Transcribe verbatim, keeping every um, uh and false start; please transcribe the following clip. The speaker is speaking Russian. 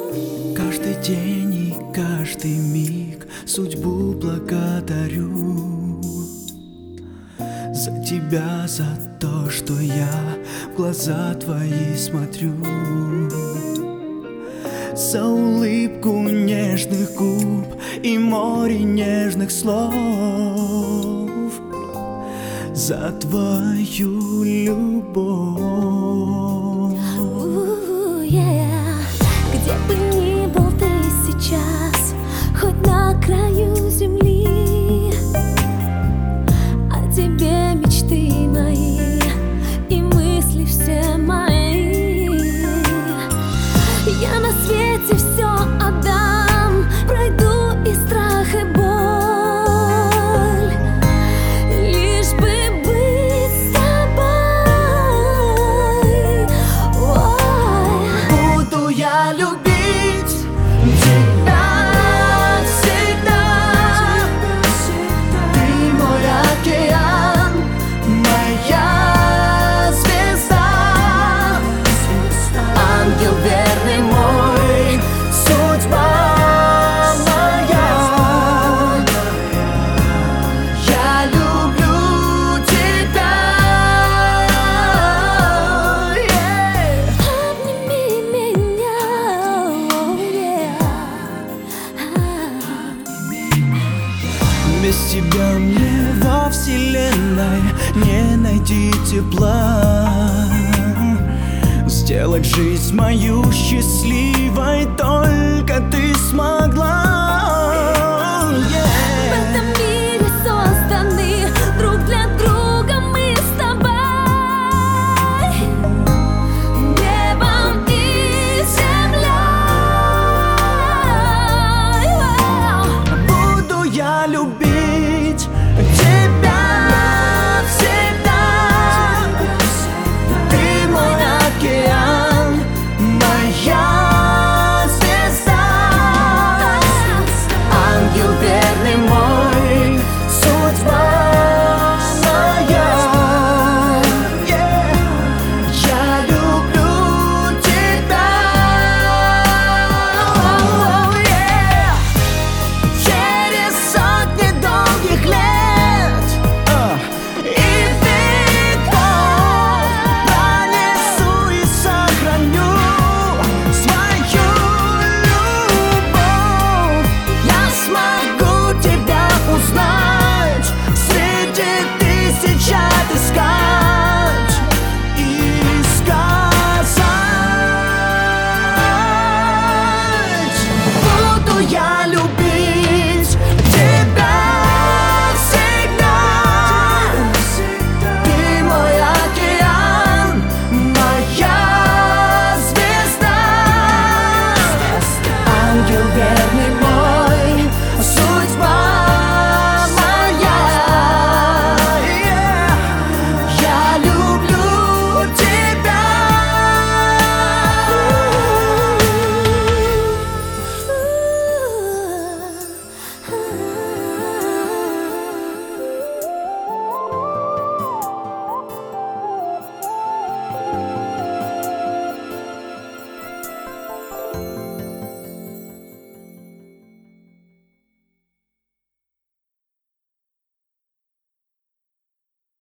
Каждый день и каждый миг судьбу благодарю за тебя, за то, что я в глаза твои смотрю, за улыбку нежных губ и море нежных слов, за твою любовь. uh, yeah. Где бы ни был ты сейчас, хоть на краю земли, о тебе мечты мои и мысли все мои. Я на свете все отдам, пройду и страх, и боль, лишь бы быть с тобой. Ой. Буду я любить тебя всегда. Ты мой океан, моя звезда, ангел верный мой, судьба моя. Я люблю тебя. Yeah. Обними меня, oh, yeah. Без тебя мне во вселенной не найти тепла. Сделать жизнь мою счастливой только ты смогла. В этом мире созданы друг для друга мы с тобой, небом и землей. Буду я любить тебя всегда. Ты мой океан, моя звезда, ангел верный мой, судьба моя. Yeah. Я люблю тебя. Oh, yeah. Через сотни долгих лет uh. и веков пронесу и сохраню свою любовь. Я смогу тебя узнать, среди тысяч отыскать и сказать. Буду я любить тебя всегда. Ты мой океан, моя звезда, ангел верный